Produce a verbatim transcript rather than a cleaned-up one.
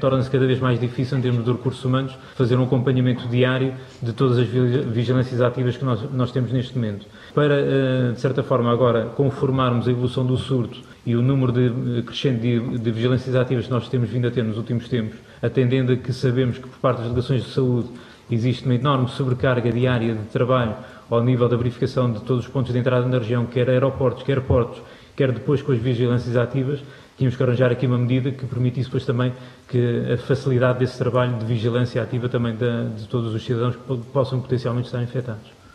torna-se cada vez mais difícil, em termos de recursos humanos, fazer um acompanhamento diário de todas as vigilâncias ativas que nós, nós temos neste momento. Para, de certa forma, agora conformarmos a evolução do surto e o número de, crescente de, de vigilâncias ativas que nós temos vindo a ter nos últimos tempos, atendendo a que sabemos que por parte das delegações de saúde existe uma enorme sobrecarga diária de trabalho ao nível da verificação de todos os pontos de entrada na região, quer aeroportos, quer portos, quer depois com as vigilâncias ativas, tínhamos que arranjar aqui uma medida que permitisse depois também que a facilidade desse trabalho de vigilância ativa também de, de todos os cidadãos que possam potencialmente estar infectados.